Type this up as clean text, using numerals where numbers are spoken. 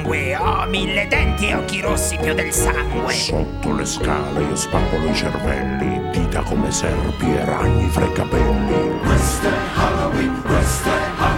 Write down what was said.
sangue. Ho 1000 denti e occhi rossi più del sangue. Sotto le scale io spappolo i cervelli, dita come serpi e ragni fra i capelli. Questo è Halloween, questo è Halloween.